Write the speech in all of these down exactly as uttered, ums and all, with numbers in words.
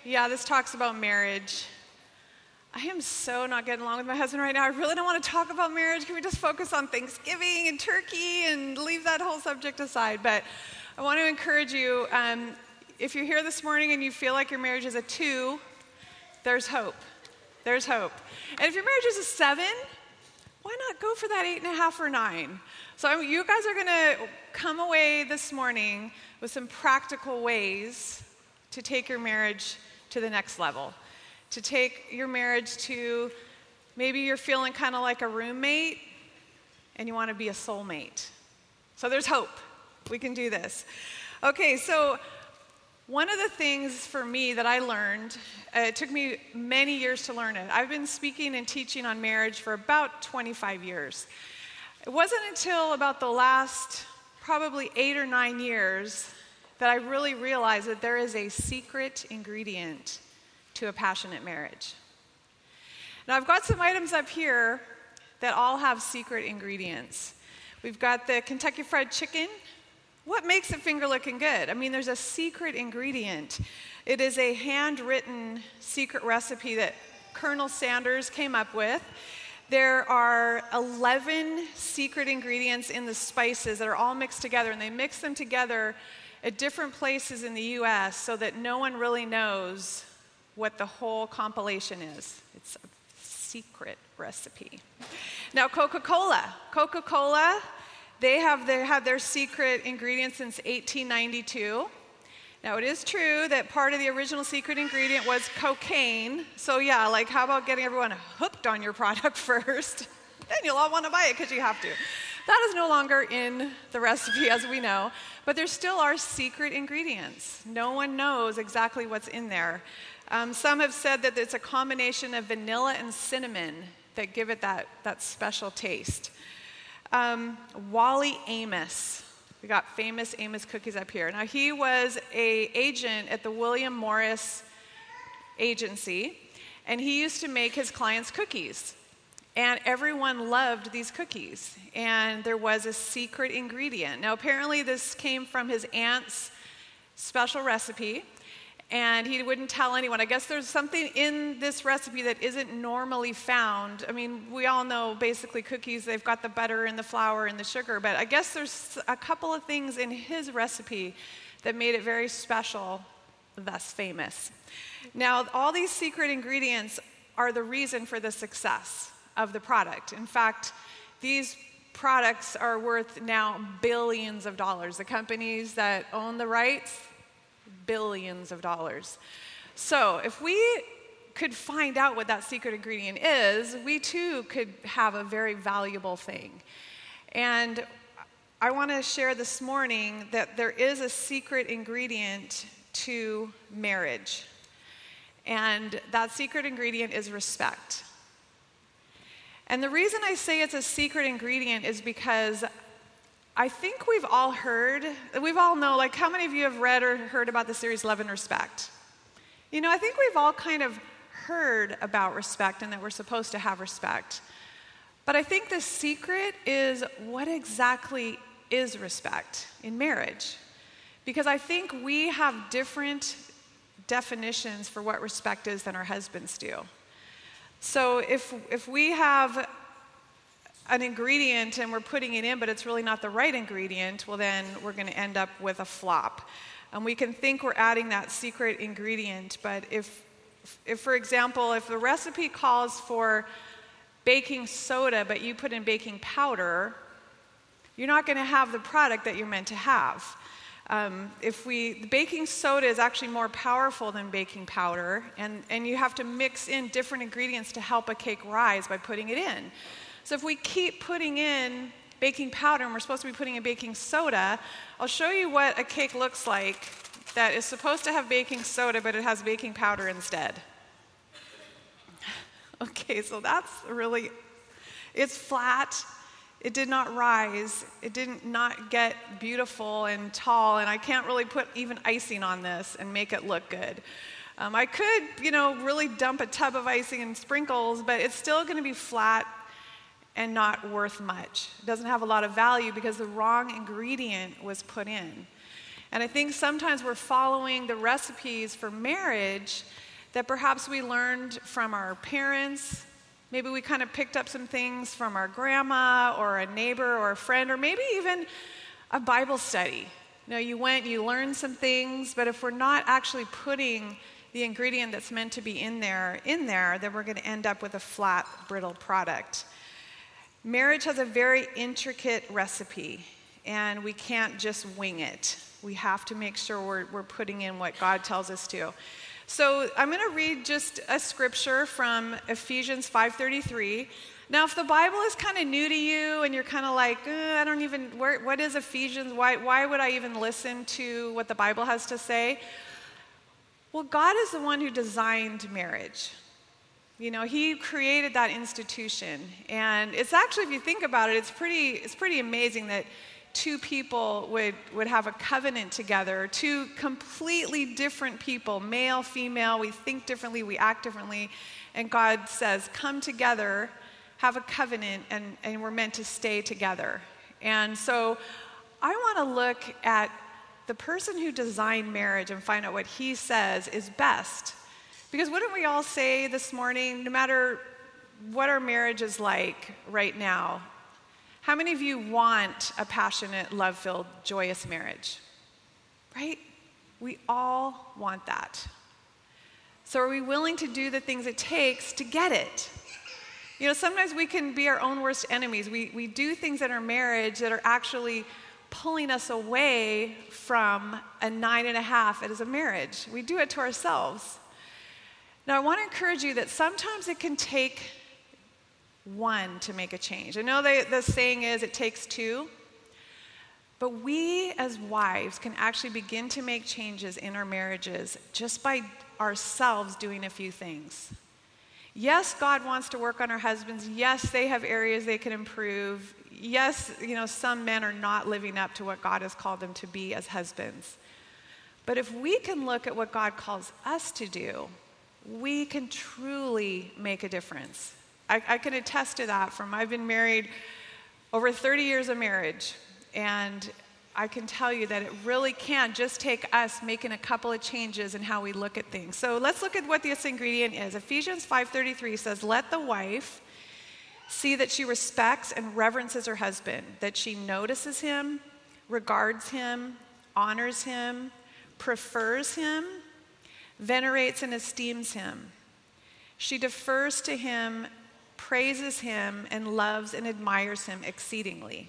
Yeah, this talks about marriage. I am so not getting along with my husband right now. I really don't want to talk about marriage. Can we just focus on Thanksgiving and turkey and leave that whole subject aside? But I want to encourage you, um, if you're here this morning and you feel like your marriage is a two, there's hope. There's hope. And if your marriage is a seven, why not go for that eight and a half or nine? So I mean, you guys are going to come away this morning with some practical ways to take your marriage to the next level, to take your marriage to, maybe you're feeling kind of like a roommate and you want to be a soulmate. So there's hope. We can do this. Okay, so one of the things for me that I learned, uh, it took me many years to learn it. I've been speaking and teaching on marriage for about twenty-five years. It wasn't until about the last probably eight or nine years that I really realized that there is a secret ingredient to a passionate marriage. Now, I've got some items up here that all have secret ingredients. We've got the Kentucky Fried Chicken. What makes it finger looking good? I mean, there's a secret ingredient. It is a handwritten secret recipe that Colonel Sanders came up with. There are eleven secret ingredients in the spices that are all mixed together, and they mix them together at different places in the U S so that no one really knows what the whole compilation is. It's a secret recipe. Now, Coca-Cola. Coca-Cola, they have their, had their secret ingredients since eighteen ninety-two. Now, it is true that part of the original secret ingredient was cocaine. So yeah, like how about getting everyone hooked on your product first? Then you'll all want to buy it because you have to. That is no longer in the recipe, as we know, but there still are secret ingredients. No one knows exactly what's in there. Um, some have said that it's a combination of vanilla and cinnamon that give it that, that special taste. Um, Wally Amos. We got famous Amos cookies up here. Now, he was an agent at the William Morris Agency, and he used to make his clients cookies. And everyone loved these cookies. And there was a secret ingredient. Now, apparently this came from his aunt's special recipe, and he wouldn't tell anyone. I guess there's something in this recipe that isn't normally found. I mean, we all know basically cookies, they've got the butter and the flour and the sugar, but I guess there's a couple of things in his recipe that made it very special, thus famous. Now, all these secret ingredients are the reason for the success of the product. In fact, these products are worth now billions of dollars. The companies that own the rights, billions of dollars. So if we could find out what that secret ingredient is, we too could have a very valuable thing. And I want to share this morning that there is a secret ingredient to marriage. And that secret ingredient is respect. And the reason I say it's a secret ingredient is because I think we've all heard, we've all know, like how many of you have read or heard about the series Love and Respect? You know, I think we've all kind of heard about respect and that we're supposed to have respect. But I think the secret is what exactly is respect in marriage. Because I think we have different definitions for what respect is than our husbands do. So if if we have an ingredient and we're putting it in, but it's really not the right ingredient, well then we're going to end up with a flop. And we can think we're adding that secret ingredient, but if, if for example, if the recipe calls for baking soda, but you put in baking powder, you're not going to have the product that you're meant to have. Um, if we, the baking soda is actually more powerful than baking powder, and, and you have to mix in different ingredients to help a cake rise by putting it in. So if we keep putting in baking powder and we're supposed to be putting in baking soda, I'll show you what a cake looks like that is supposed to have baking soda, but it has baking powder instead. Okay, so that's really, it's flat. It did not rise. It didn't not get beautiful and tall, and I can't really put even icing on this and make it look good. Um, I could, you know, really dump a tub of icing and sprinkles, but it's still going to be flat and not worth much. It doesn't have a lot of value because the wrong ingredient was put in. And I think sometimes we're following the recipes for marriage that perhaps we learned from our parents. Maybe we kind of picked up some things from our grandma or a neighbor or a friend, or maybe even a Bible study. You know, you went, you learned some things, but if we're not actually putting the ingredient that's meant to be in there, in there, then we're going to end up with a flat, brittle product. Marriage has a very intricate recipe, and we can't just wing it. We have to make sure we're, we're putting in what God tells us to. So I'm going to read just a scripture from Ephesians five thirty-three. Now, if the Bible is kind of new to you and you're kind of like, uh, I don't even, where, what is Ephesians? Why, why would I even listen to what the Bible has to say? Well, God is the one who designed marriage. You know, he created that institution. And it's actually, if you think about it, it's pretty, it's pretty amazing that two people would, would have a covenant together, two completely different people, male, female, we think differently, we act differently, and God says, come together, have a covenant, and, and we're meant to stay together. And so I want to look at the person who designed marriage and find out what he says is best. Because wouldn't we all say this morning, no matter what our marriage is like right now, how many of you want a passionate, love-filled, joyous marriage? Right? We all want that. So are we willing to do the things it takes to get it? You know, sometimes we can be our own worst enemies. We, we do things in our marriage that are actually pulling us away from a nine and a half as a marriage. We do it to ourselves. Now, I want to encourage you that sometimes it can take one to make a change. I know they, the saying is it takes two, but we as wives can actually begin to make changes in our marriages just by ourselves doing a few things. Yes, God wants to work on our husbands. Yes, they have areas they can improve. Yes, you know, some men are not living up to what God has called them to be as husbands. But if we can look at what God calls us to do, we can truly make a difference. I, I can attest to that from, I've been married over thirty years of marriage, and I can tell you that it really can just take us making a couple of changes in how we look at things. So let's look at what this ingredient is. Ephesians five thirty-three says, let the wife see that she respects and reverences her husband, that she notices him, regards him, honors him, prefers him, venerates and esteems him. She defers to him, praises him, and loves and admires him exceedingly.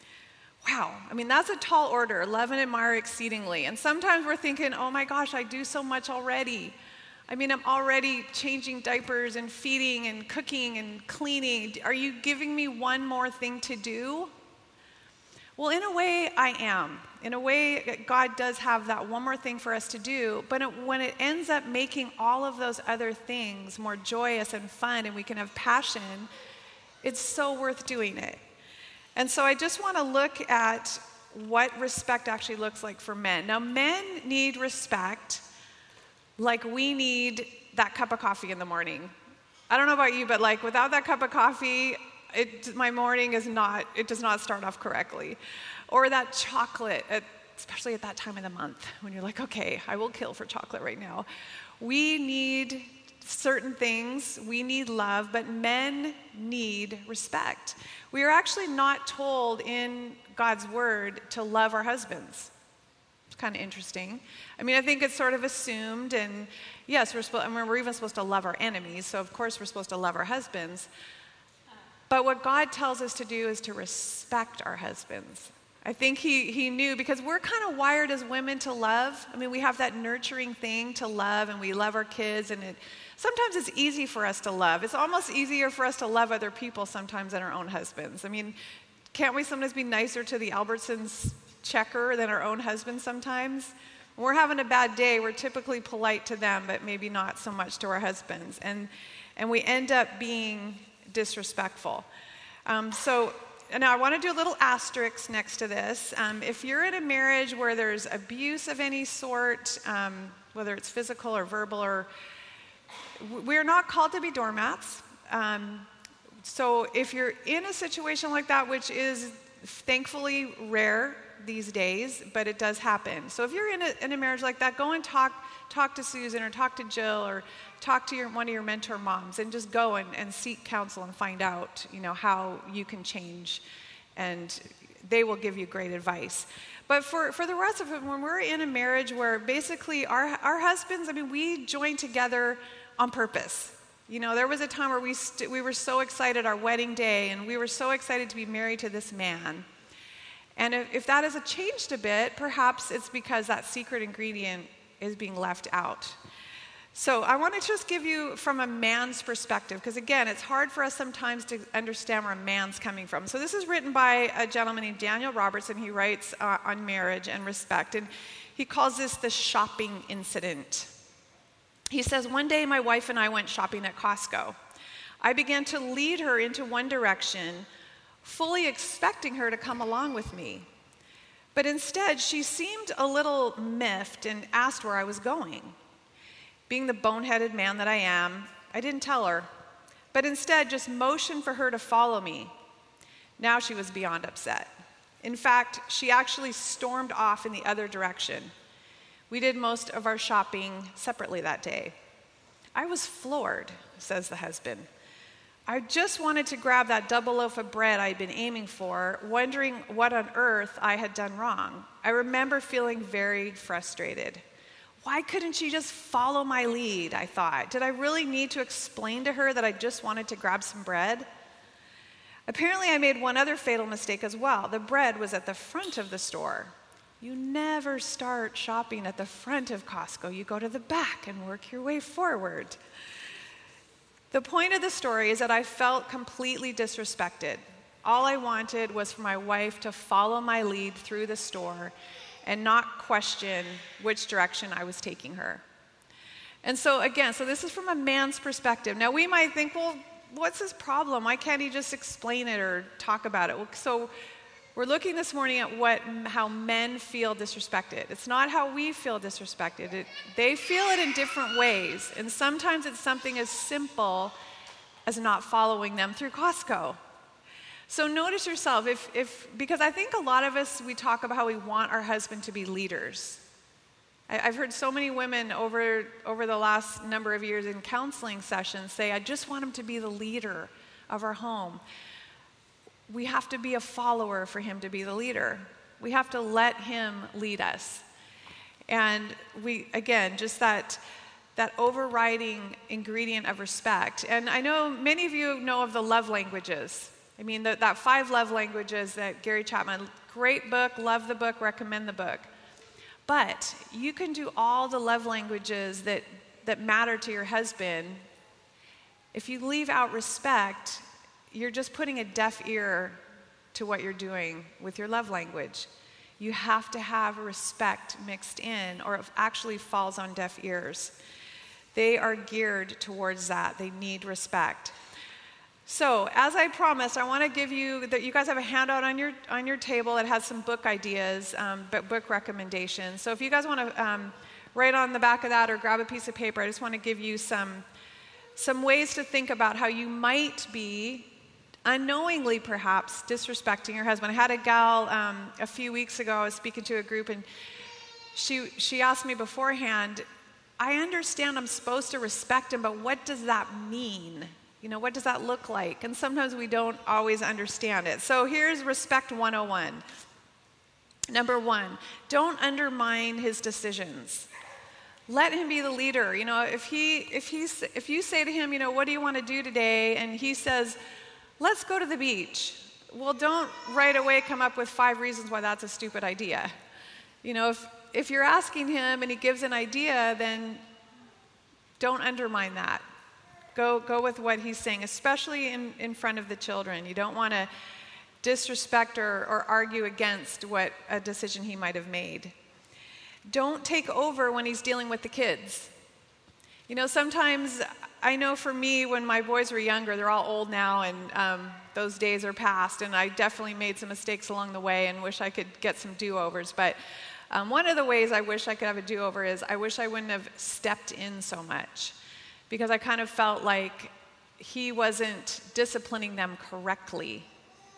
Wow, I mean, that's a tall order, love and admire exceedingly. And sometimes we're thinking, oh my gosh, I do so much already. I mean, I'm already changing diapers and feeding and cooking and cleaning. Are you giving me one more thing to do? Well, in a way, I am. In a way, God does have that one more thing for us to do, but it, when it ends up making all of those other things more joyous and fun and we can have passion, it's so worth doing it. And so I just want to look at what respect actually looks like for men. Now, men need respect like we need that cup of coffee in the morning. I don't know about you, but like without that cup of coffee, it, my morning is not, it does not start off correctly. Or that chocolate, at, especially at that time of the month when you're like, okay, I will kill for chocolate right now. We need certain things, we need love, but men need respect. We are actually not told in God's word to love our husbands. It's kind of interesting. I mean, I think it's sort of assumed, and yes, we're supposed, I mean, we're even supposed to love our enemies, so of course we're supposed to love our husbands. But what God tells us to do is to respect our husbands. I think he, he knew, because we're kind of wired as women to love. I mean, we have that nurturing thing to love, and we love our kids, and it, sometimes it's easy for us to love. It's almost easier for us to love other people sometimes than our own husbands. I mean, can't we sometimes be nicer to the Albertsons checker than our own husbands sometimes? When we're having a bad day, we're typically polite to them, but maybe not so much to our husbands. And, and we end up being disrespectful. Um, so now I want to do a little asterisk next to this. Um, if you're in a marriage where there's abuse of any sort, um, whether it's physical or verbal, or we're not called to be doormats. Um, so if you're in a situation like that, which is thankfully rare, these days, but it does happen. So if you're in a, in a marriage like that, go and talk talk to Susan or talk to Jill or talk to your, one of your mentor moms, and just go and, and seek counsel and find out, you know, how you can change, and they will give you great advice. But for, for the rest of it, when we're in a marriage where basically our, our husbands, I mean, we join together on purpose. You know, there was a time where we st- we were so excited, our wedding day, and we were so excited to be married to this man. And if, if that has changed a bit, perhaps it's because that secret ingredient is being left out. So I want to just give you from a man's perspective, because again, it's hard for us sometimes to understand where a man's coming from. So this is written by a gentleman named Daniel Robertson. He writes uh, on marriage and respect, and he calls this the shopping incident. He says, one day my wife and I went shopping at Costco. I began to lead her into one direction, fully expecting her to come along with me. But instead, she seemed a little miffed and asked where I was going. Being the boneheaded man that I am, I didn't tell her, but instead just motioned for her to follow me. Now she was beyond upset. In fact, she actually stormed off in the other direction. We did most of our shopping separately that day. I was floored, says the husband. I just wanted to grab that double loaf of bread I'd been aiming for, wondering what on earth I had done wrong. I remember feeling very frustrated. Why couldn't she just follow my lead, I thought. Did I really need to explain to her that I just wanted to grab some bread? Apparently, I made one other fatal mistake as well. The bread was at the front of the store. You never start shopping at the front of Costco. You go to the back and work your way forward. The point of the story is that I felt completely disrespected. All I wanted was for my wife to follow my lead through the store and not question which direction I was taking her. And so again, so this is from a man's perspective. Now we might think, well, what's his problem? Why can't he just explain it or talk about it? Well, so we're looking this morning at what how men feel disrespected. It's not how we feel disrespected. It, they feel it in different ways. And sometimes it's something as simple as not following them through Costco. So notice yourself, if, if because I think a lot of us, we talk about how we want our husband to be leaders. I, I've heard so many women over, over the last number of years in counseling sessions say, I just want him to be the leader of our home. We have to be a follower for him to be the leader. We have to let him lead us. And we, again, just that, that overriding ingredient of respect. And I know many of you know of the love languages. I mean, the, that five love languages that Gary Chapman, great book, love the book, recommend the book. But you can do all the love languages that, that matter to your husband. If you leave out respect, you're just putting a deaf ear to what you're doing with your love language. You have to have respect mixed in, or it actually falls on deaf ears. They are geared towards that. They need respect. So, as I promised, I want to give you that you guys have a handout on your on your table that has some book ideas, um, but book recommendations. So, if you guys want to um, write on the back of that or grab a piece of paper, I just want to give you some some ways to think about how you might be unknowingly, perhaps, disrespecting your husband. I had a gal um, a few weeks ago. I was speaking to a group, and she she asked me beforehand, I understand I'm supposed to respect him, but what does that mean? You know, what does that look like? And sometimes we don't always understand it. So here's Respect one oh one. Number one, don't undermine his decisions. Let him be the leader. You know, if he if he's if you say to him, you know, what do you want to do today? And he says, let's go to the beach. Well, don't right away come up with five reasons why that's a stupid idea. You know, if if you're asking him and he gives an idea, then don't undermine that. Go go with what he's saying, especially in, in front of the children. You don't want to disrespect or, or argue against what a decision he might have made. Don't take over when he's dealing with the kids. You know, sometimes, I know for me, when my boys were younger, they're all old now, and um, those days are past, and I definitely made some mistakes along the way and wish I could get some do-overs. But um, one of the ways I wish I could have a do-over is I wish I wouldn't have stepped in so much, because I kind of felt like he wasn't disciplining them correctly.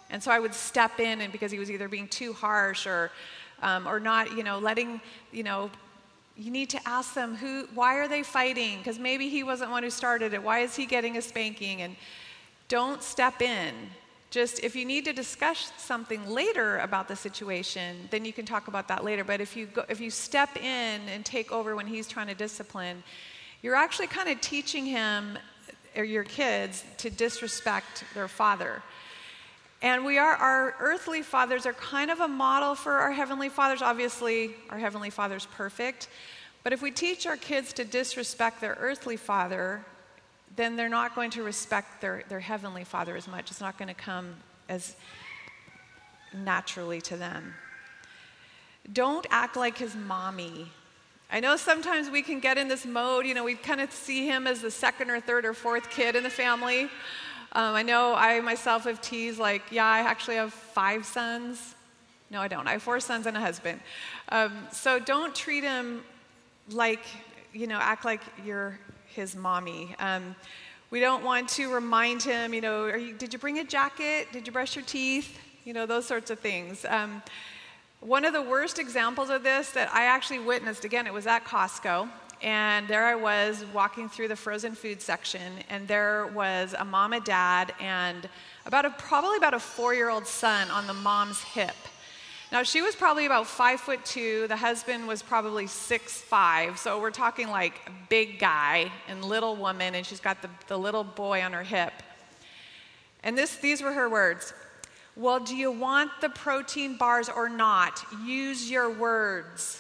And so I would step in, and because he was either being too harsh or um, or not, you know, letting, you know, you need to ask them, who, why are they fighting? Because maybe he wasn't one who started it. Why is he getting a spanking? And don't step in. Just if you need to discuss something later about the situation, then you can talk about that later. But if you go, if you step in and take over when he's trying to discipline, you're actually kind of teaching him or your kids to disrespect their father. And we are, our earthly fathers are kind of a model for our heavenly fathers. Obviously, our heavenly father's perfect. But if we teach our kids to disrespect their earthly father, then they're not going to respect their, their heavenly father as much. It's not going to come as naturally to them. Don't act like his mommy. I know sometimes we can get in this mode, you know, we kind of see him as the second or third or fourth kid in the family. Um, I know I myself have teased, like, yeah, I actually have five sons. No, I don't. I have four sons and a husband. Um, so don't treat him like, you know, act like you're his mommy. Um, we don't want to remind him, you know, are you, did you bring a jacket? Did you brush your teeth? You know, those sorts of things. Um, one of the worst examples of this that I actually witnessed, again, it was at Costco. And there I was walking through the frozen food section, and there was a mom and dad and about a, probably about a four-year-old son on the mom's hip. Now, she was probably about five foot two. The husband was probably six five. So we're talking like big guy and little woman, and she's got the, the little boy on her hip. And this, these were her words. Well, do you want the protein bars or not? Use your words.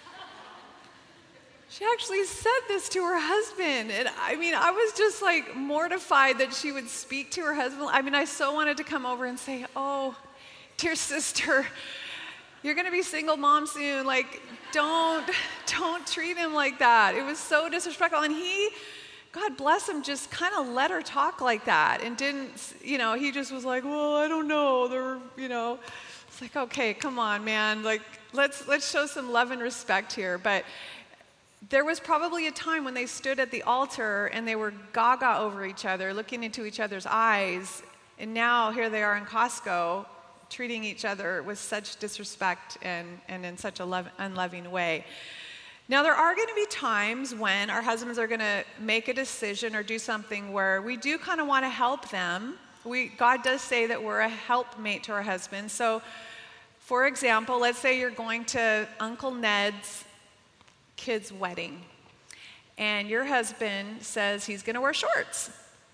She actually said this to her husband. And I mean, I was just like mortified that she would speak to her husband. I mean, I so wanted to come over and say, oh, dear sister, you're going to be single mom soon. Like, don't, don't treat him like that. It was so disrespectful. And he, God bless him, just kind of let her talk like that and didn't, you know, he just was like, well, I don't know. They're, you know, it's like, okay, come on, man. Like, let's, let's show some love and respect here. But there was probably a time when they stood at the altar and they were gaga over each other, looking into each other's eyes. And now here they are in Costco, treating each other with such disrespect and, and in such a love, unloving way. Now, there are going to be times when our husbands are going to make a decision or do something where we do kind of want to help them. We, God does say that we're a helpmate to our husbands. So, for example, let's say you're going to Uncle Ned's kid's wedding, and your husband says he's going to wear shorts.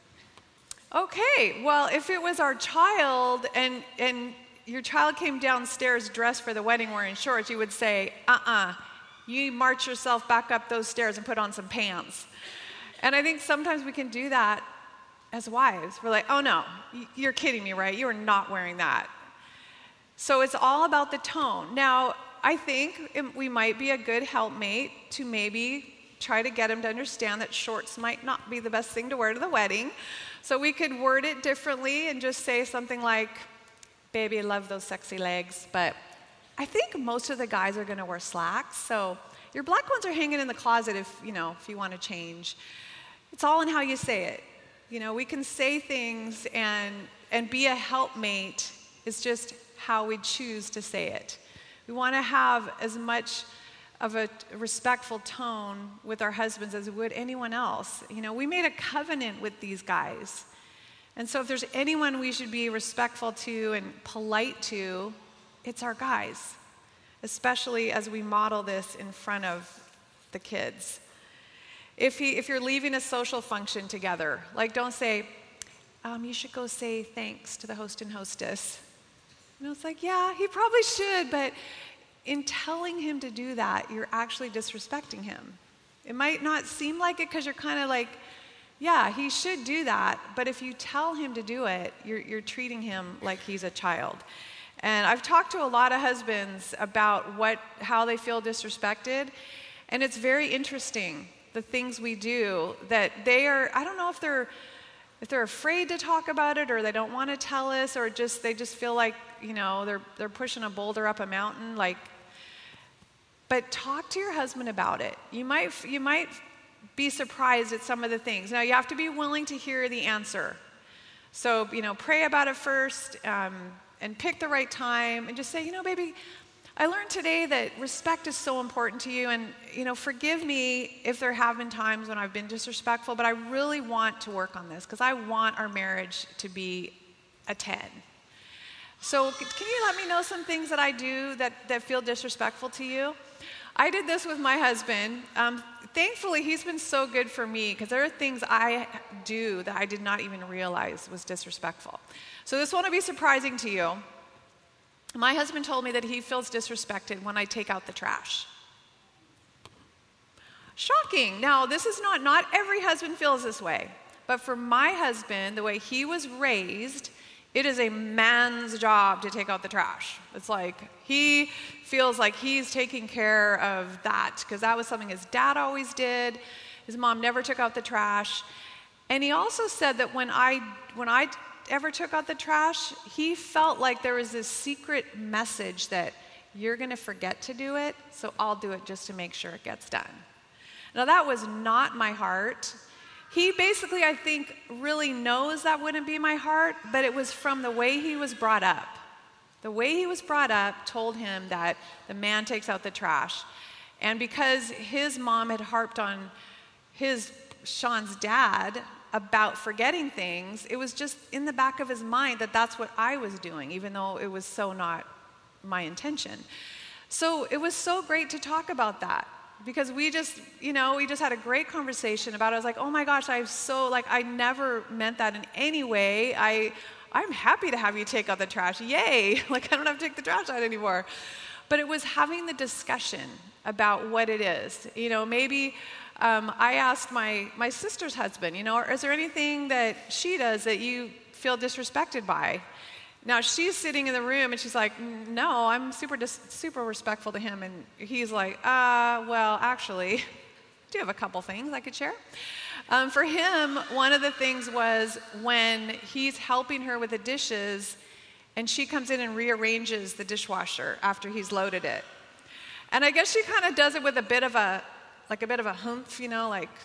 Okay, well, if it was our child and and your child came downstairs dressed for the wedding wearing shorts, you would say, uh-uh, you march yourself back up those stairs and put on some pants. And I think sometimes we can do that as wives. We're like, oh no, you're kidding me, right? You are not wearing that. So it's all about the tone. Now, I think it, we might be a good helpmate to maybe try to get him to understand that shorts might not be the best thing to wear to the wedding. So we could word it differently and just say something like, baby, I love those sexy legs, but I think most of the guys are going to wear slacks, so your black ones are hanging in the closet if, you know, if you want to change. It's all in how you say it. You know, we can say things and and be a helpmate. It's just how we choose to say it. We want to have as much of a respectful tone with our husbands as we would anyone else. You know, we made a covenant with these guys. And so if there's anyone we should be respectful to and polite to, it's our guys, especially as we model this in front of the kids. If he, if you're leaving a social function together, like don't say, um, you should go say thanks to the host and hostess. You know, it's like, yeah, he probably should, but in telling him to do that, you're actually disrespecting him. It might not seem like it because you're kind of like, yeah, he should do that, but if you tell him to do it, you're, you're treating him like he's a child. And I've talked to a lot of husbands about what, how they feel disrespected, and it's very interesting, the things we do that they are, I don't know if they're if they're afraid to talk about it or they don't want to tell us or just they just feel like, you know, they're they're pushing a boulder up a mountain, like, but talk to your husband about it. You might you might be surprised at some of the things. Now, you have to be willing to hear the answer. So, you know, pray about it first. Um, and pick the right time and just say, you know, baby, I learned today that respect is so important to you, and, you know, forgive me if there have been times when I've been disrespectful, but I really want to work on this because I want our marriage to be a ten. So can you let me know some things that I do that, that feel disrespectful to you? I did this with my husband. Um, thankfully, he's been so good for me because there are things I do that I did not even realize was disrespectful. So this won't be surprising to you. My husband told me that he feels disrespected when I take out the trash. Shocking. Now, this is not, not every husband feels this way, but for my husband, the way he was raised, it is a man's job to take out the trash. It's like he feels like he's taking care of that because that was something his dad always did. His mom never took out the trash. And he also said that when I, when I ever took out the trash, he felt like there was this secret message that you're going to forget to do it, so I'll do it just to make sure it gets done. Now, that was not my heart. He basically, I think, really knows that wouldn't be my heart, but it was from the way he was brought up. The way he was brought up told him that the man takes out the trash. And because his mom had harped on his, Sean's dad, about forgetting things, it was just in the back of his mind that that's what I was doing, even though it was so not my intention. So it was so great to talk about that because we just, you know, we just had a great conversation about it. I was like, oh my gosh, I'm so, like, I never meant that in any way. I, I'm happy to have you take out the trash. Yay! Like, I don't have to take the trash out anymore. But it was having the discussion about what it is. You know, maybe Um, I asked my, my sister's husband, you know, is there anything that she does that you feel disrespected by? Now, she's sitting in the room, and she's like, no, I'm super dis- super respectful to him. And he's like, uh, well, actually, I do have a couple things I could share. Um, for him, one of the things was when he's helping her with the dishes, and she comes in and rearranges the dishwasher after he's loaded it. And I guess she kind of does it with a bit of a, like a bit of a humph, you know, like,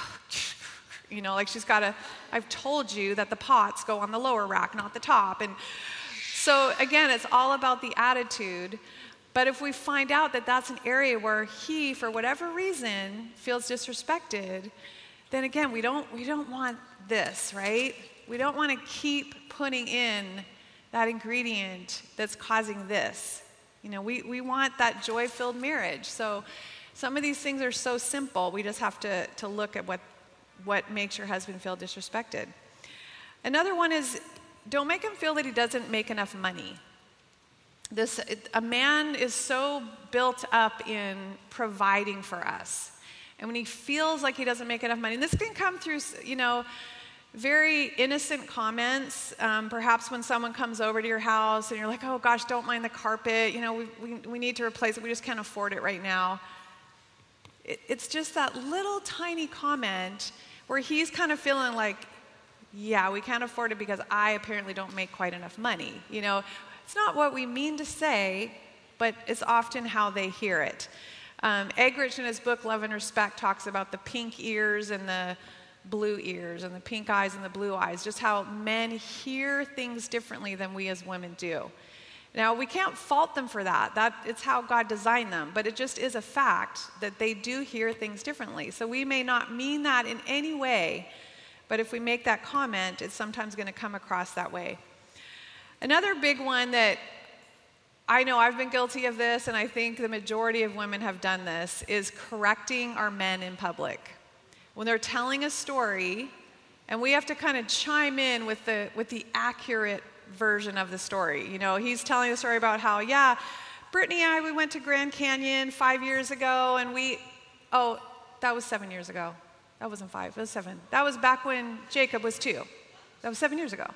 you know, like she's got to, I've told you that the pots go on the lower rack, not the top. And so again, it's all about the attitude. But if we find out that that's an area where he, for whatever reason, feels disrespected, then again, we don't, we don't want this, right? We don't want to keep putting in that ingredient that's causing this. You know, we, we want that joy-filled marriage. So some of these things are so simple, we just have to, to look at what, what makes your husband feel disrespected. Another one is, don't make him feel that he doesn't make enough money. This, a man is so built up in providing for us. And when he feels like he doesn't make enough money, and this can come through, you know, very innocent comments, um, perhaps when someone comes over to your house and you're like, oh gosh, don't mind the carpet, you know, we, we, we need to replace it, we just can't afford it right now. It's just that little tiny comment where he's kind of feeling like, yeah, we can't afford it because I apparently don't make quite enough money. You know, it's not what we mean to say, but it's often how they hear it. Um, Eggerichs in his book, Love and Respect, talks about the pink ears and the blue ears and the pink eyes and the blue eyes, just how men hear things differently than we as women do. Now, we can't fault them for that. That it's how God designed them, but it just is a fact that they do hear things differently. So we may not mean that in any way, but if we make that comment, it's sometimes going to come across that way. Another big one that I know I've been guilty of this, and I think the majority of women have done this, is correcting our men in public. When they're telling a story, and we have to kind of chime in with the with the accurate version of the story. You know, he's telling a story about how, yeah, Brittany and I, we went to Grand Canyon five years ago, and we, oh, that was seven years ago. That wasn't five, it was seven. That was back when Jacob was two. That was seven years ago.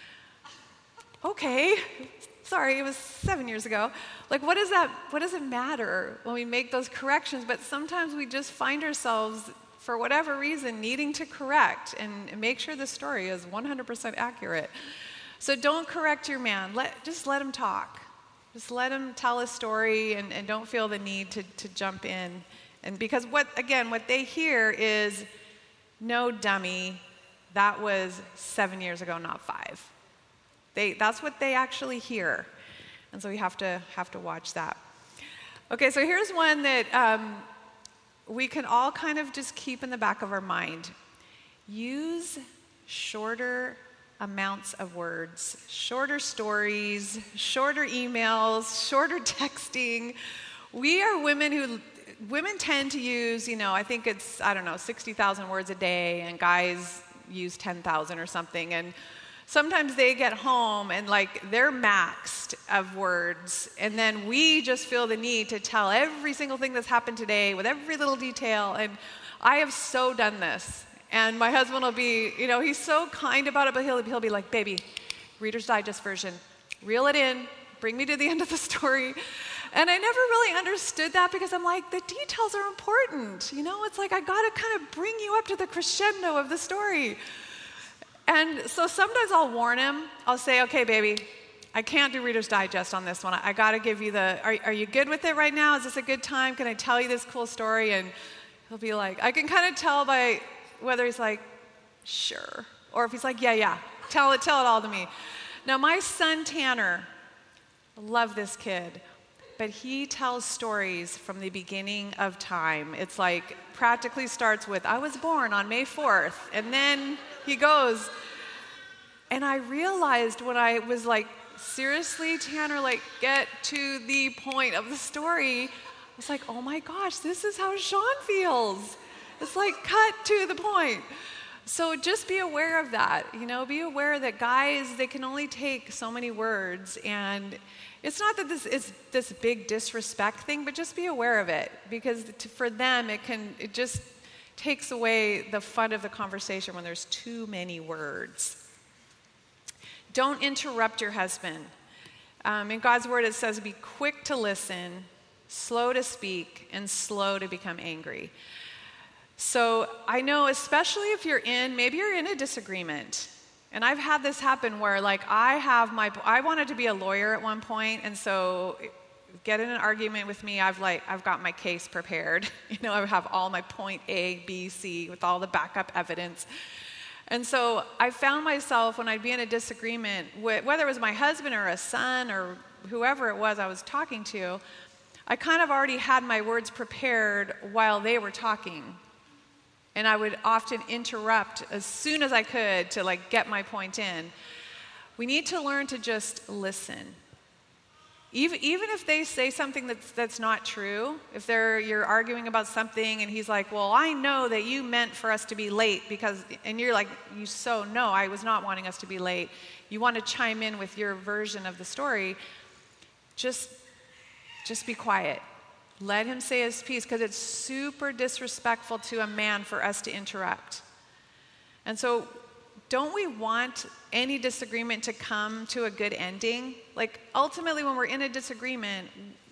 Okay, sorry, it was seven years ago. Like, what does that, what does it matter when we make those corrections? But sometimes we just find ourselves, for whatever reason, needing to correct and make sure the story is one hundred percent accurate. So don't correct your man. Let, just let him talk. Just let him tell a story, and, and don't feel the need to, to jump in. And because what, again, what they hear is, no, dummy, that was seven years ago, not five. They, that's what they actually hear. And so we have to have to watch that. Okay, so here's one that um, we can all kind of just keep in the back of our mind. Use shorter amounts of words, shorter stories, shorter emails, shorter texting. We are women who, women tend to use, you know, I think it's, I don't know, sixty thousand words a day, and guys use ten thousand or something. And sometimes they get home and like they're maxed of words, and then we just feel the need to tell every single thing that's happened today with every little detail. And I have so done this. And my husband will be, you know, he's so kind about it, but he'll, he'll be like, baby, Reader's Digest version, reel it in, bring me to the end of the story. And I never really understood that, because I'm like, the details are important. You know, it's like I got to kind of bring you up to the crescendo of the story. And so sometimes I'll warn him. I'll say, okay, baby, I can't do Reader's Digest on this one. I, I got to give you the, are, are you good with it right now? Is this a good time? Can I tell you this cool story? And he'll be like, I can kind of tell by whether he's like, sure, or if he's like, yeah, yeah, tell it, tell it all to me. Now, my son Tanner, I love this kid, but he tells stories from the beginning of time. It's like practically starts with, I was born on May fourth, and then he goes. And I realized when I was like, seriously, Tanner, like get to the point of the story, I was like, oh my gosh, this is how Sean feels. It's like cut to the point. So just be aware of that. You know, be aware that guys, they can only take so many words, and it's not that this is this big disrespect thing, but just be aware of it, because to, for them, it can it just takes away the fun of the conversation when there's too many words. Don't interrupt your husband. Um, in God's word, it says, be quick to listen, slow to speak, and slow to become angry. So I know, especially if you're in, maybe you're in a disagreement. And I've had this happen where, like, I have my, I wanted to be a lawyer at one point, and so get in an argument with me, I've like, I've got my case prepared. You know, I have all my point A, B, C with all the backup evidence. And so I found myself when I'd be in a disagreement, with, whether it was my husband or a son or whoever it was I was talking to, I kind of already had my words prepared while they were talking. And I would often interrupt as soon as I could to like get my point in. We need to learn to just listen. Even, even if they say something that's, that's not true, if they're, you're arguing about something and he's like, well, I know that you meant for us to be late because, and you're like, you so know I was not wanting us to be late. You want to chime in with your version of the story. Just, just be quiet. Let him say his piece, because it's super disrespectful to a man for us to interrupt. And so don't we want any disagreement to come to a good ending? Like, ultimately, when we're in a disagreement,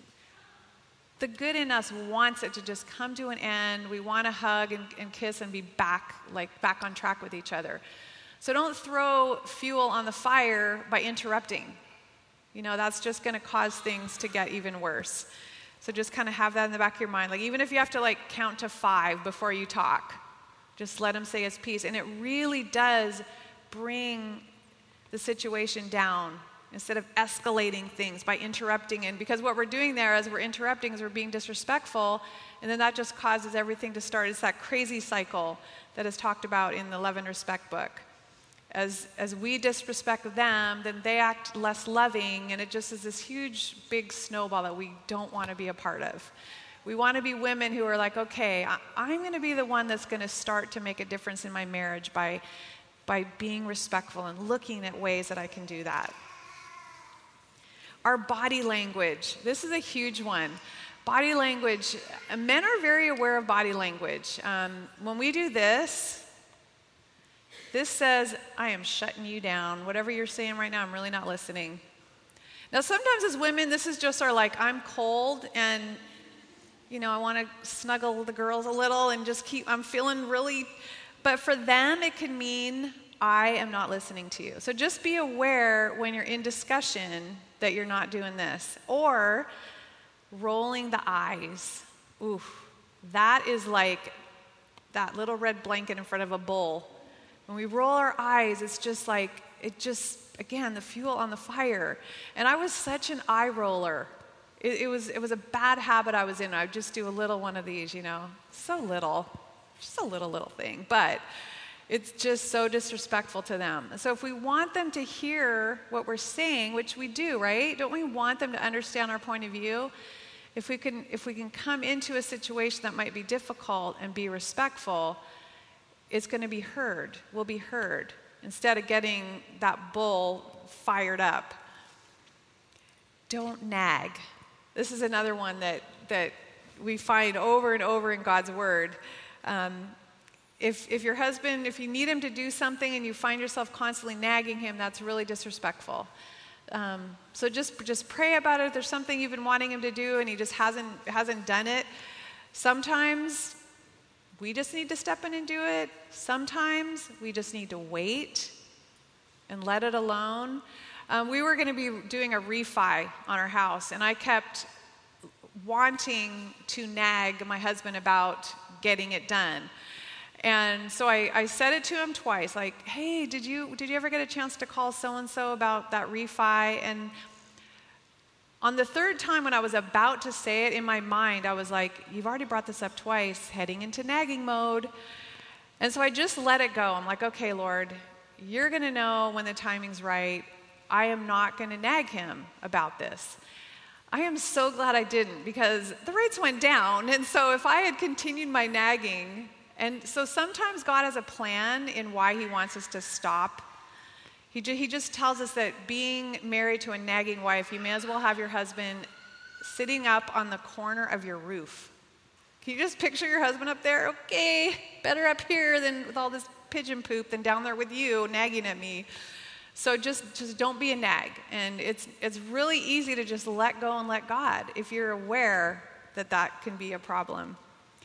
the good in us wants it to just come to an end. We want to hug and, and kiss and be back, like back on track with each other. So don't throw fuel on the fire by interrupting. You know, that's just going to cause things to get even worse. So just kind of have that in the back of your mind. Like, even if you have to like count to five before you talk, just let him say his piece. And it really does bring the situation down instead of escalating things by interrupting. And because what we're doing there as we're interrupting is we're being disrespectful, and then that just causes everything to start. It's that crazy cycle that is talked about in the Love and Respect book. As, as we disrespect them, then they act less loving, and it just is this huge, big snowball that we don't want to be a part of. We want to be women who are like, okay, I, I'm going to be the one that's going to start to make a difference in my marriage by, by being respectful and looking at ways that I can do that. Our body language. This is a huge one. Body language. Men are very aware of body language. Um, when we do this, This says, I am shutting you down. Whatever you're saying right now, I'm really not listening. Now, sometimes as women, this is just our like, I'm cold and, you know, I want to snuggle the girls a little and just keep, I'm feeling really, but for them, it can mean I am not listening to you. So just be aware when you're in discussion that you're not doing this. Or rolling the eyes. Ooh, that is like that little red blanket in front of a bull. When we roll our eyes, it's just like, it just again, the fuel on the fire. And I was such an eye roller. It, it was it was a bad habit I was in. I would just do a little one of these, you know, so little, just a little, little thing. But it's just so disrespectful to them. So if we want them to hear what we're saying, which we do, right? Don't we want them to understand our point of view? If we can, if we can come into a situation that might be difficult and be respectful, it's going to be heard. We'll be heard instead of getting that bull fired up. Don't nag. This is another one that that we find over and over in God's word. Um, if if your husband, if you need him to do something and you find yourself constantly nagging him, that's really disrespectful. Um, so just just pray about it. If there's something you've been wanting him to do and he just hasn't hasn't done it, sometimes we just need to step in and do it. Sometimes we just need to wait and let it alone. Um, we were going to be doing a refi on our house, and I kept wanting to nag my husband about getting it done. And so I, I said it to him twice, like, hey, did you did you ever get a chance to call so-and-so about that refi? And on the third time when I was about to say it, in my mind, I was like, you've already brought this up twice, heading into nagging mode. And so I just let it go. I'm like, okay, Lord, you're going to know when the timing's right. I am not going to nag him about this. I am so glad I didn't, because the rates went down. And so if I had continued my nagging, and so sometimes God has a plan in why he wants us to stop. He, ju- he just tells us that being married to a nagging wife, you may as well have your husband sitting up on the corner of your roof. Can you just picture your husband up there? Okay, better up here than with all this pigeon poop than down there with you nagging at me. So just, just don't be a nag. And it's it's really easy to just let go and let God if you're aware that that can be a problem.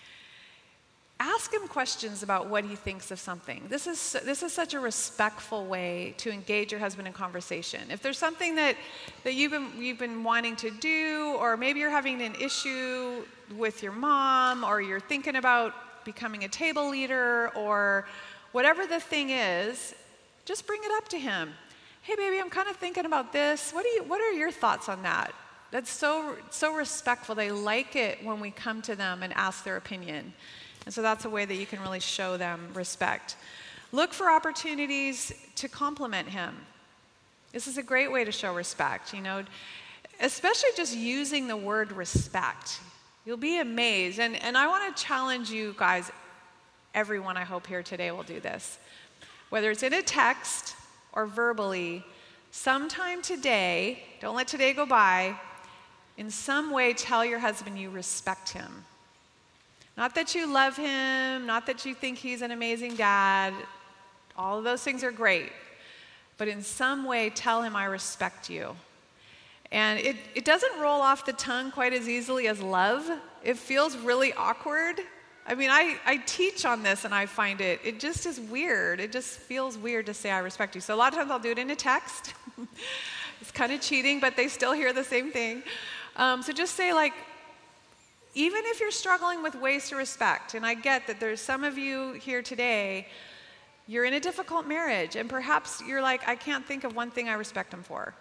Ask him questions about what he thinks of something. This is this is such a respectful way to engage your husband in conversation. If there's something that, that you've been you've been wanting to do, or maybe you're having an issue with your mom, or you're thinking about becoming a table leader, or whatever the thing is, just bring it up to him. Hey, baby, I'm kind of thinking about this. What do you? What are your thoughts on that? That's so so respectful. They like it when we come to them and ask their opinion. And so that's a way that you can really show them respect. Look for opportunities to compliment him. This is a great way to show respect, you know, especially just using the word respect. You'll be amazed. And, and I want to challenge you guys, everyone I hope here today will do this. Whether it's in a text or verbally, sometime today, don't let today go by, in some way tell your husband you respect him. Not that you love him, not that you think he's an amazing dad. All of those things are great. But in some way, tell him I respect you. And it, it doesn't roll off the tongue quite as easily as love. It feels really awkward. I mean, I, I teach on this, and I find it, it just is weird. It just feels weird to say I respect you. So a lot of times I'll do it in a text. It's kind of cheating, but they still hear the same thing. Um, so just say, like, even if you're struggling with ways to respect, and I get that there's some of you here today, you're in a difficult marriage, and perhaps you're like, I can't think of one thing I respect him for.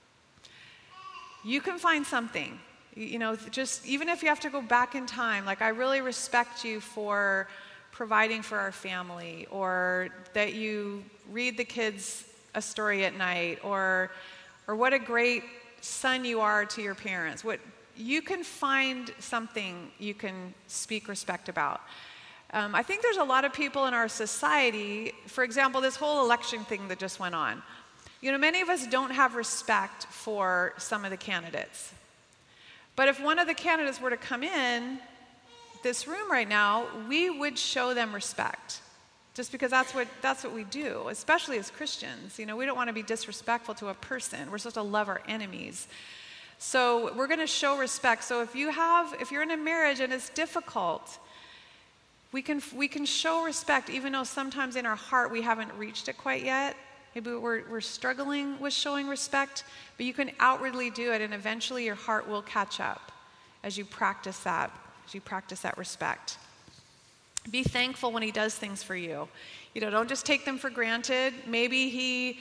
You can find something, you know, just even if you have to go back in time, like, I really respect you for providing for our family, or that you read the kids a story at night, or or what a great son you are to your parents. What you can find something you can speak respect about. Um, I think there's a lot of people in our society, for example, this whole election thing that just went on. You know, many of us don't have respect for some of the candidates. But if one of the candidates were to come in this room right now, we would show them respect. Just because that's what that's what we do, especially as Christians. You know, we don't want to be disrespectful to a person. We're supposed to love our enemies. So we're going to show respect. So if you have, if you're in a marriage and it's difficult, we can we can show respect, even though sometimes in our heart we haven't reached it quite yet. Maybe we're we're struggling with showing respect, but you can outwardly do it, and eventually your heart will catch up as you practice that, as you practice that respect. Be thankful when he does things for you. You know, don't just take them for granted. Maybe he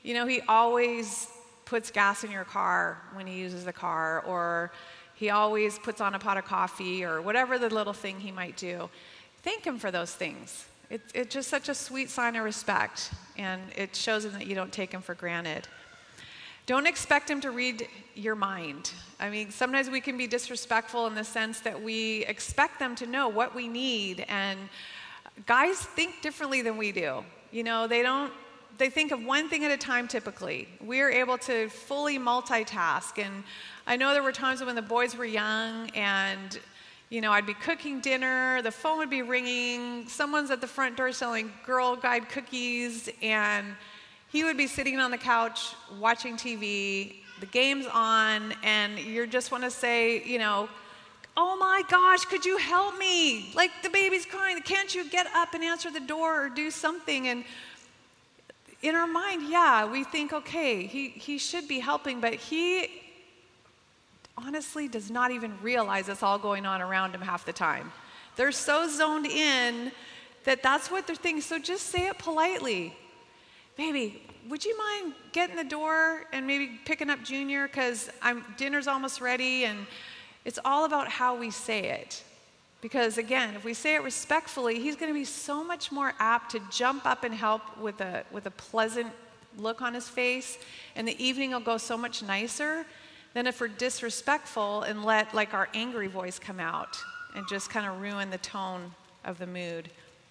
You know, he always puts gas in your car when he uses the car, or he always puts on a pot of coffee, or whatever the little thing he might do. Thank him for those things. It, it's just such a sweet sign of respect, and it shows him that you don't take him for granted. Don't expect him to read your mind. I mean, sometimes we can be disrespectful in the sense that we expect them to know what we need, and guys think differently than we do. You know, they don't, they think of one thing at a time typically. We're able to fully multitask, and I know there were times when the boys were young, and you know, I'd be cooking dinner, the phone would be ringing, someone's at the front door selling Girl Guide cookies, and he would be sitting on the couch watching T V, the game's on, and you just want to say, you know, oh my gosh, could you help me? Like, the baby's crying, can't you get up and answer the door or do something? And in our mind, yeah, we think, okay, he, he should be helping, but he honestly does not even realize it's all going on around him half the time. They're so zoned in that that's what they're thinking. So just say it politely. Baby, would you mind getting the door and maybe picking up Junior, because I'm dinner's almost ready. And it's all about how we say it. Because again, if we say it respectfully, he's going to be so much more apt to jump up and help with a with a pleasant look on his face, and the evening will go so much nicer than if we're disrespectful and let like our angry voice come out and just kind of ruin the tone of the mood.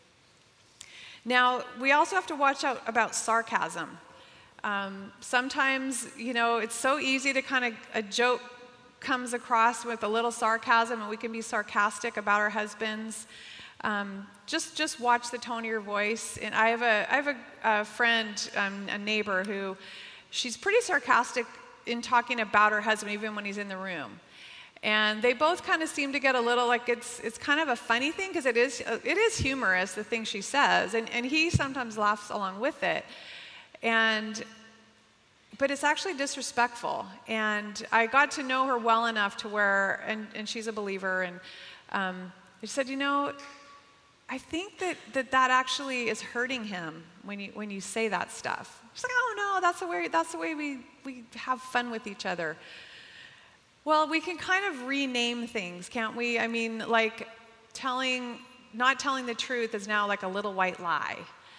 Now, we also have to watch out about sarcasm. Um, sometimes, you know, it's so easy to kind of, a joke comes across with a little sarcasm, and we can be sarcastic about our husbands. Um, just just watch the tone of your voice. And I have a I have a, a friend, um, a neighbor, who she's pretty sarcastic in talking about her husband, even when he's in the room. And they both kind of seem to get a little, like, it's it's kind of a funny thing, because it is it is humorous, the thing she says, and, and he sometimes laughs along with it. And but it's actually disrespectful. And I got to know her well enough to where, and, and she's a believer, and um, she said, you know, I think that, that that actually is hurting him when you when you say that stuff. She's like, oh no, that's the way that's the way we, we have fun with each other. Well, we can kind of rename things, can't we? I mean, like telling, not telling the truth is now like a little white lie,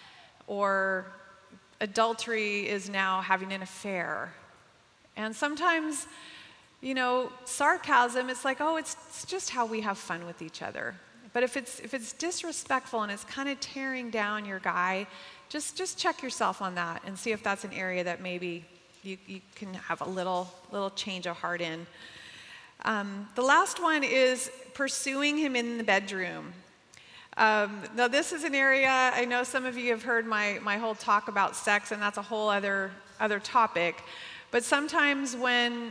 or adultery is now having an affair. And sometimes, you know, sarcasm, it's like, oh, it's, it's just how we have fun with each other. But if it's if it's disrespectful and it's kind of tearing down your guy, just just check yourself on that and see if that's an area that maybe you, you can have a little little change of heart in. Um, the last one is pursuing him in the bedroom. Um, now, this is an area, I know some of you have heard my, my whole talk about sex, and that's a whole other other topic. But sometimes when,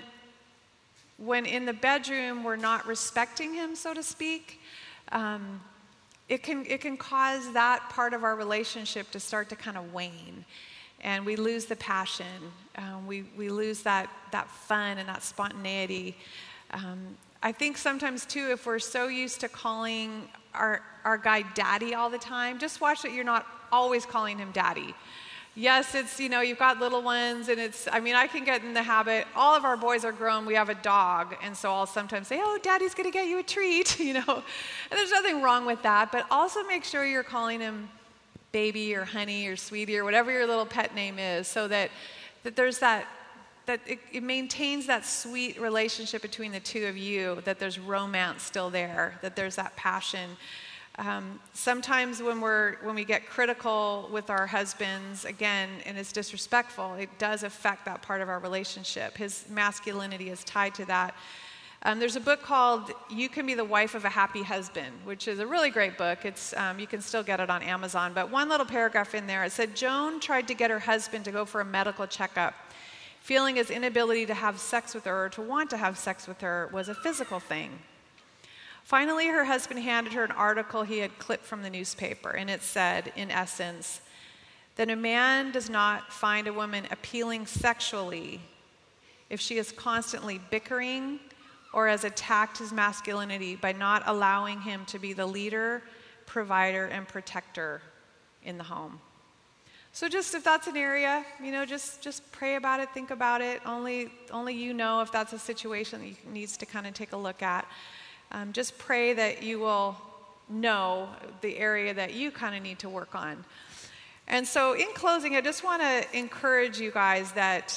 when in the bedroom we're not respecting him, so to speak, um, it can it can cause that part of our relationship to start to kind of wane. And we lose the passion. Um, we, we lose that, that fun and that spontaneity. Um, I think sometimes, too, if we're so used to calling our our guy daddy all the time, just watch that you're not always calling him daddy. Yes, it's, you know, you've got little ones, and it's, I mean, I can get in the habit, all of our boys are grown, we have a dog, and so I'll sometimes say, oh, daddy's going to get you a treat, you know. And there's nothing wrong with that, but also make sure you're calling him baby or honey or sweetie or whatever your little pet name is, so that, that there's that, that it, it maintains that sweet relationship between the two of you, that there's romance still there, that there's that passion. Um, sometimes when we're when we get critical with our husbands, again, and it's disrespectful, it does affect that part of our relationship. His masculinity is tied to that. Um, there's a book called You Can Be the Wife of a Happy Husband, which is a really great book. It's um, you can still get it on Amazon. But one little paragraph in there, it said, Joan tried to get her husband to go for a medical checkup, feeling his inability to have sex with her or to want to have sex with her was a physical thing. Finally, her husband handed her an article he had clipped from the newspaper, and it said, in essence, that a man does not find a woman appealing sexually if she is constantly bickering or has attacked his masculinity by not allowing him to be the leader, provider, and protector in the home. So just if that's an area, you know, just just pray about it, think about it. Only only you know if that's a situation that you needs to kind of take a look at. Um, just pray that you will know the area that you kind of need to work on. And so in closing, I just want to encourage you guys that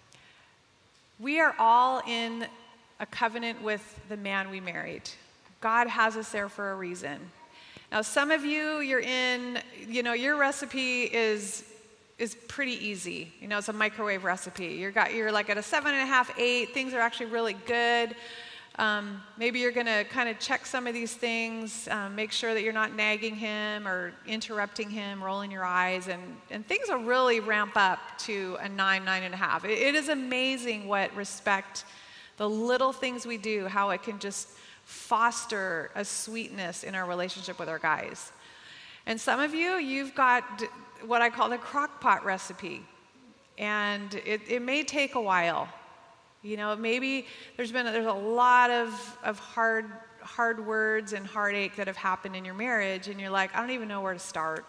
we are all in a covenant with the man we married. God has us there for a reason. Now, some of you, you're in, you know, your recipe is is pretty easy. You know, it's a microwave recipe. You're got, you're like at a seven and a half, eight. Things are actually really good. Um, maybe you're going to kind of check some of these things, um, make sure that you're not nagging him or interrupting him, rolling your eyes, and, and things will really ramp up to a nine, nine and a half. It, it is amazing what respect, the little things we do, how it can just foster a sweetness in our relationship with our guys. And some of you, you've got what I call the crock pot recipe. And it, it may take a while. You know, maybe there's been, there's a lot of, of hard, hard words and heartache that have happened in your marriage, and you're like, I don't even know where to start.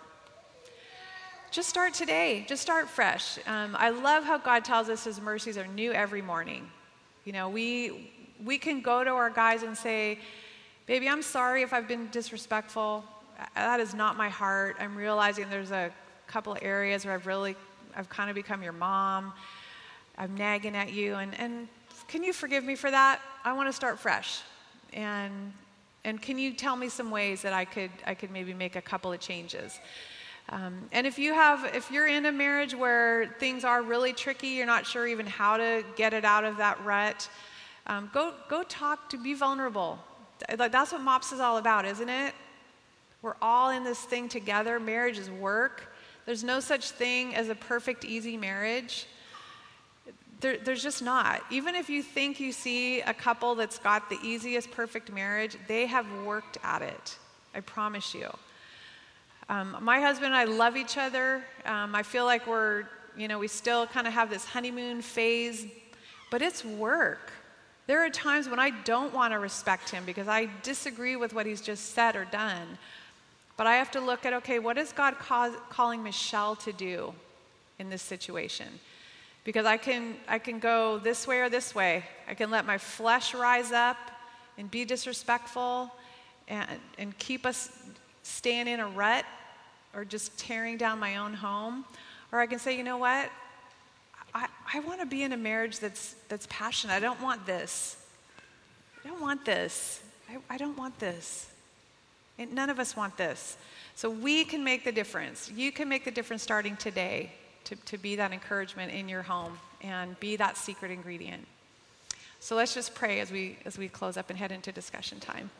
Just start today. Just start fresh. Um, I love how God tells us his mercies are new every morning. You know, we we can go to our guys and say, baby, I'm sorry if I've been disrespectful. That is not my heart. I'm realizing there's a couple of areas where I've really, I've kind of become your mom. I'm nagging at you, and, and can you forgive me for that? I want to start fresh. And and can you tell me some ways that I could I could maybe make a couple of changes? Um, and if you have, if you're in a marriage where things are really tricky, you're not sure even how to get it out of that rut, um, go go talk to, be vulnerable. That's what MOPS is all about, isn't it? We're all in this thing together. Marriage is work. There's no such thing as a perfect, easy marriage. There, there's just not. Even if you think you see a couple that's got the easiest, perfect marriage, they have worked at it. I promise you. Um, my husband and I love each other. Um, I feel like we're, you know, we still kind of have this honeymoon phase, but it's work. There are times when I don't want to respect him because I disagree with what he's just said or done. But I have to look at, okay, what is God cause, calling Michelle to do in this situation? Because I can I can go this way or this way. I can let my flesh rise up and be disrespectful and, and keep us staying in a rut or just tearing down my own home. Or I can say, you know what? I, I want to be in a marriage that's that's passionate. I don't want this. I don't want this. I, I don't want this. And none of us want this. So we can make the difference. You can make the difference starting today. To, to be that encouragement in your home and be that secret ingredient. So let's just pray as we as we close up and head into discussion time.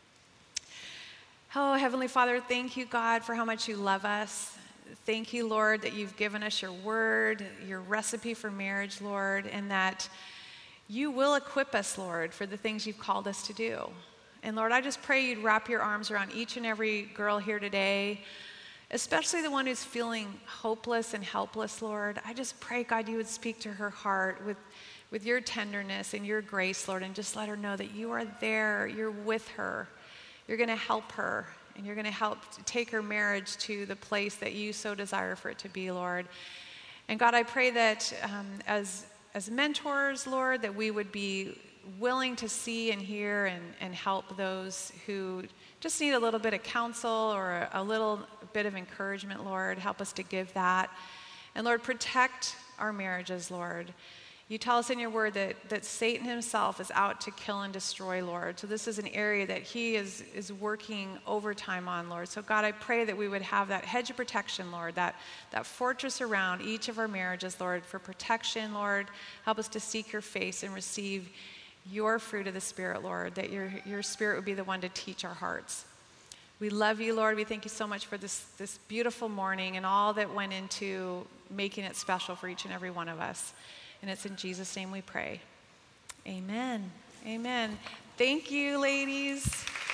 Oh, Heavenly Father, thank you, God, for how much you love us. Thank you, Lord, that you've given us your word, your recipe for marriage, Lord, and that you will equip us, Lord, for the things you've called us to do. And Lord, I just pray you'd wrap your arms around each and every girl here today, especially the one who's feeling hopeless and helpless, Lord. I just pray, God, you would speak to her heart with, with your tenderness and your grace, Lord, and just let her know that you are there, you're with her, you're going to help her, and you're going to help to take her marriage to the place that you so desire for it to be, Lord. And God, I pray that um, as, as mentors, Lord, that we would be willing to see and hear and, and help those who just need a little bit of counsel or a, a little bit of encouragement, Lord. Help us to give that. And Lord, protect our marriages, Lord. You tell us in your word that, that Satan himself is out to kill and destroy, Lord. So this is an area that he is, is working overtime on, Lord. So God, I pray that we would have that hedge of protection, Lord, that, that fortress around each of our marriages, Lord, for protection, Lord. Help us to seek your face and receive your fruit of the Spirit, Lord, that your, your Spirit would be the one to teach our hearts. We love you, Lord. We thank you so much for this, this beautiful morning and all that went into making it special for each and every one of us. And it's in Jesus' name we pray. Amen. Amen. Thank you, ladies.